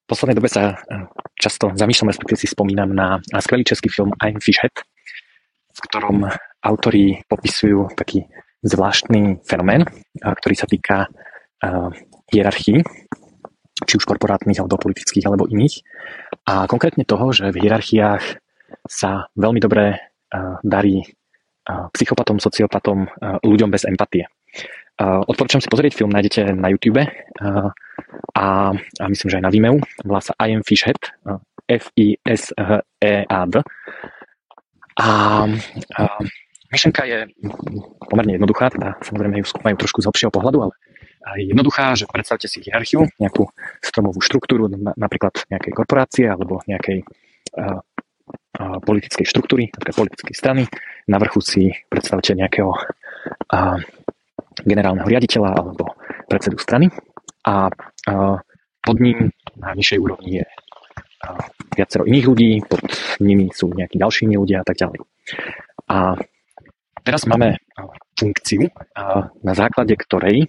V poslednej dobe sa často zamýšľam, respektíve si spomínam na skvelý český film I'm Fishhead, v ktorom autori popisujú taký zvláštny fenomén, ktorý sa týka hierarchií, či už korporátnych, alebo politických, alebo iných. A konkrétne toho, že v hierarchiách sa veľmi dobre darí psychopatom, sociopatom, ľuďom bez empatie. Odporúčam si pozrieť film, nájdete na YouTube a myslím, že aj na Vimeo. Volá sa I am Fishhead, F-I-S-H-E-A-D. A myšlenka je pomerne jednoduchá, teda samozrejme ju skúmajú trošku z hlbšieho pohľadu, ale je jednoduchá, že predstavte si hierarchiu, nejakú stromovú štruktúru, napríklad nejakej korporácie alebo nejakej politickej štruktúry, napríklad politickej strany. Na vrchu si predstavte nejakého generálneho riaditeľa alebo predsedu strany a pod ním na nižšej úrovni je viacero iných ľudí, pod nimi sú nejakí ďalší ľudia a tak ďalej. A teraz máme funkciu, na základe ktorej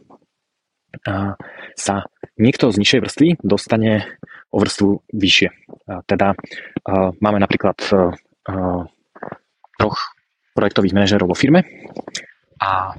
sa niekto z nižšej vrstvy dostane o vrstvu vyššie. Teda máme napríklad troch projektových manažérov vo firme a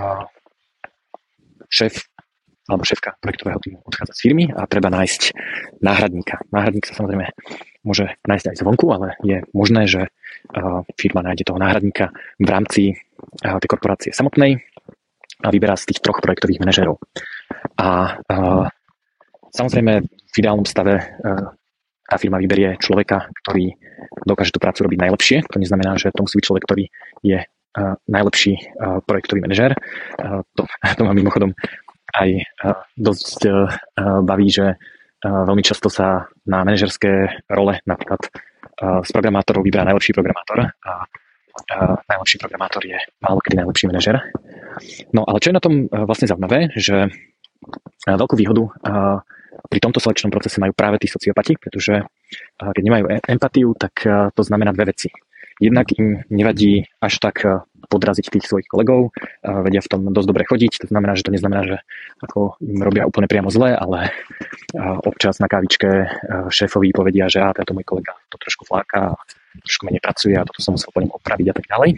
šéf alebo šéfka projektového týmu odchádza z firmy a treba nájsť náhradníka. Náhradník sa samozrejme môže nájsť aj zvonku, ale je možné, že firma nájde toho náhradníka v rámci tej korporácie samotnej a vyberá z tých troch projektových manažérov. A samozrejme v ideálnom stave tá firma vyberie človeka, ktorý dokáže tú prácu robiť najlepšie. To neznamená, že to musí byť človek, ktorý je najlepší projektový manažér. To ma mimochodom aj dosť baví, že veľmi často sa na manažerské role napríklad z programátorov vyberá najlepší programátor a najlepší programátor je málo kedy najlepší manažer. No ale čo je na tom vlastne zaujímavé, že veľkú výhodu pri tomto selekčnom procese majú práve tí sociopati, pretože keď nemajú empatiu, tak to znamená dve veci. Jednak im nevadí až tak podraziť tých svojich kolegov, vedia v tom dosť dobre chodiť, to znamená, že to neznamená, že ako im robia úplne priamo zle, ale občas na kávičke šéfovi povedia, že tento môj kolega to trošku fláka, trošku menej pracuje a toto som musel po ňom opraviť a tak ďalej.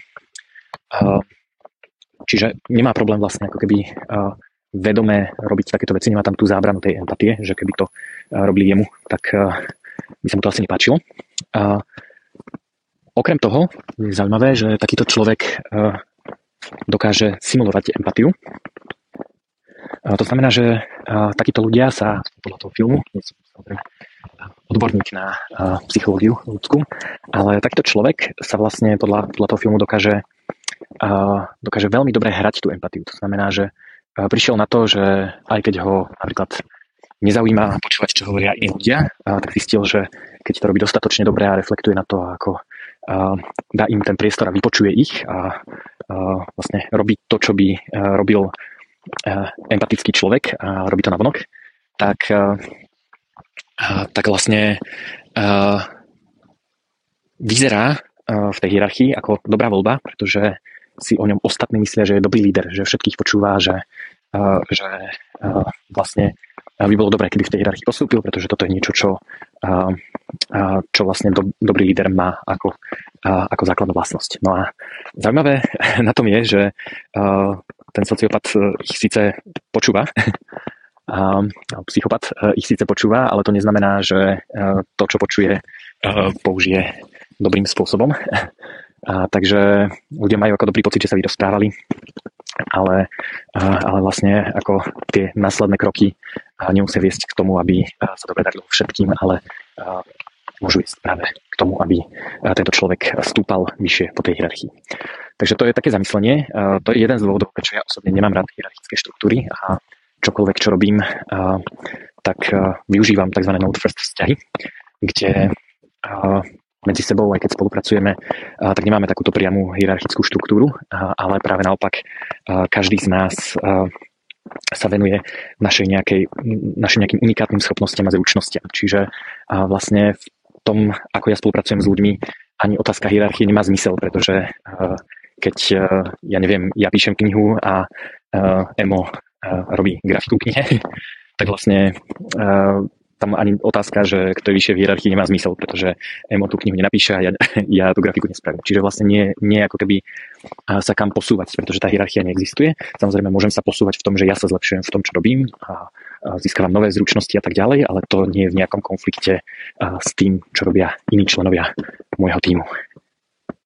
Čiže nemá problém vlastne ako keby vedomé robiť takéto veci, nemá tam tú zábranu tej empatie, že keby to robili jemu, tak by sa mu to asi nepáčilo. Okrem toho je zaujímavé, že takýto človek dokáže simulovať empatiu. To znamená, že takíto ľudia sa podľa toho filmu, nie som samozrejme odborník na psychológiu ľudskú, ale takýto človek sa vlastne podľa toho filmu dokáže veľmi dobre hrať tú empatiu. To znamená, že prišiel na to, že aj keď ho napríklad nezaujíma počúvať, čo hovoria iní ľudia, tak zistil, že keď to robí dostatočne dobre a reflektuje na to, ako dá im ten priestor a vypočuje ich a vlastne robí to, čo by robil empatický človek a robí to navonok, tak vlastne vyzerá v tej hierarchii ako dobrá voľba, pretože si o ňom ostatní myslia, že je dobrý líder, že všetkých počúva, že vlastne by bolo dobré, keby v tej hierarchii postúpil, pretože toto je niečo, čo vlastne dobrý líder má ako základnú vlastnosť. No a zaujímavé na tom je, že ten sociopat ich síce počúva, psychopat ich síce počúva, ale to neznamená, že to, čo počuje, použije dobrým spôsobom. Takže ľudia majú ako dobrý pocit, že sa vyrozprávali, ale vlastne ako tie následné kroky nemusia viesť k tomu, aby sa dobre darilo všetkým, ale môžu ísť práve k tomu, aby tento človek stúpal vyššie po tej hierarchii. Takže to je také zamyslenie. To je jeden z dôvodov, prečo ja osobne nemám rád hierarchické štruktúry a čokoľvek, čo robím, tak využívam tzv. Node first vzťahy, kde medzi sebou, aj keď spolupracujeme, tak nemáme takúto priamu hierarchickú štruktúru, ale práve naopak každý z nás sa venuje našim nejakým unikátnym schopnostiam a zručnostiam. Čiže vlastne v tom, ako ja spolupracujem s ľuďmi, ani otázka hierarchie nemá zmysel, pretože keď, ja píšem knihu a Emo robí grafiku knihe, tak vlastne tam ani otázka, že kto je vyššie v hierarchii, nemá zmysel, pretože Emo tú knihu nenapíše a ja tú grafiku nespravím. Čiže vlastne nie ako keby sa kam posúvať, pretože tá hierarchia neexistuje. Samozrejme, môžem sa posúvať v tom, že ja sa zlepšujem v tom, čo robím a získavam nové zručnosti a tak ďalej, ale to nie je v nejakom konflikte s tým, čo robia iní členovia môjho tímu.